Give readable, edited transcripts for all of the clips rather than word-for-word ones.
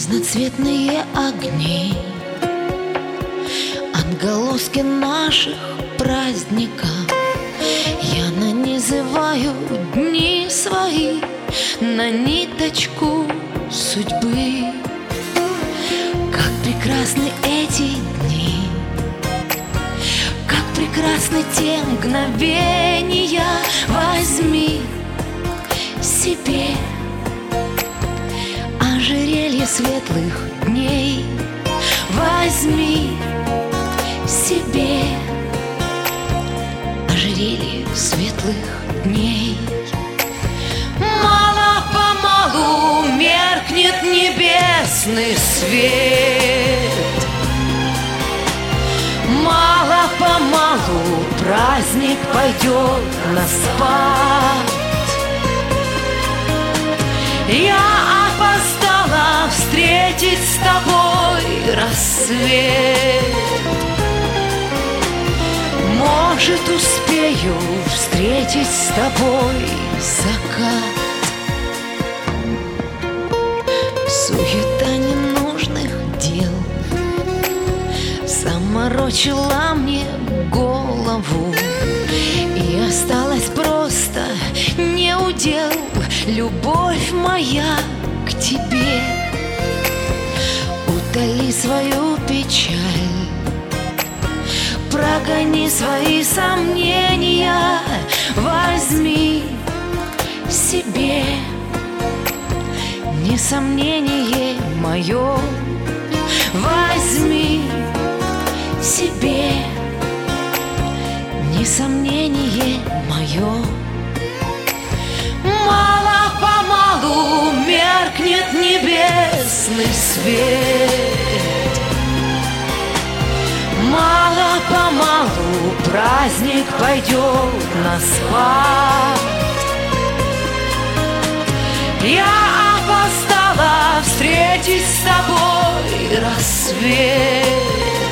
Разноцветные огни, отголоски наших праздников. Я нанизываю дни свои на ниточку судьбы. Как прекрасны эти дни, как прекрасны те мгновения. Возьми себе ожерелье светлых дней. Возьми себе ожерелье светлых дней. Мало-помалу меркнет небесный свет. Мало-помалу праздник пойдет на спад. Я опоздала встретить с тобой рассвет. Может, успею встретить с тобой закат. Суета ненужных дел заморочила мне голову, и осталась просто неудел любовь моя к тебе. Утоли свою печаль, прогони свои сомнения. Возьми себе несомнение мое. Возьми себе несомнение мое. Мало-помалу меркнет небесный свет. Мало-помалу праздник пойдет на спад. Я опоздала встретить с тобой рассвет.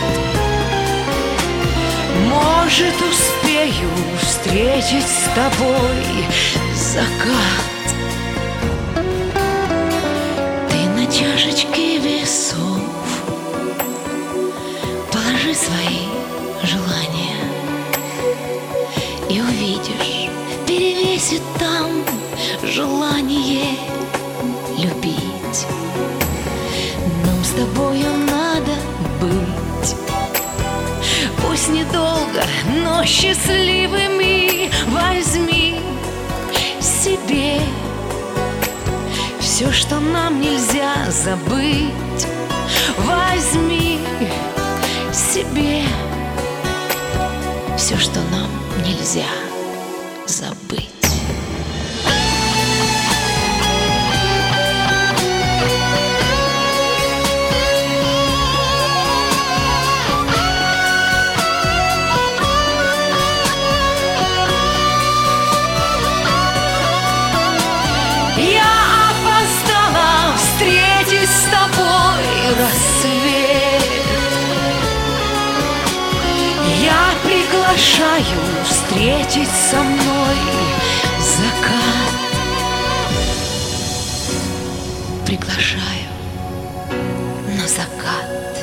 Может, успею встретить с тобой закат. Ты на чашечке весов положи свои желания, и увидишь, перевесит там желание любить. Нам с тобою надо быть, пусть недолго, но счастливыми. Возьми себе все, что нам нельзя забыть. Возьми себе все, что нам нельзя забыть. С тобой рассвет. Я приглашаю встретить со мной закат. Приглашаю на закат.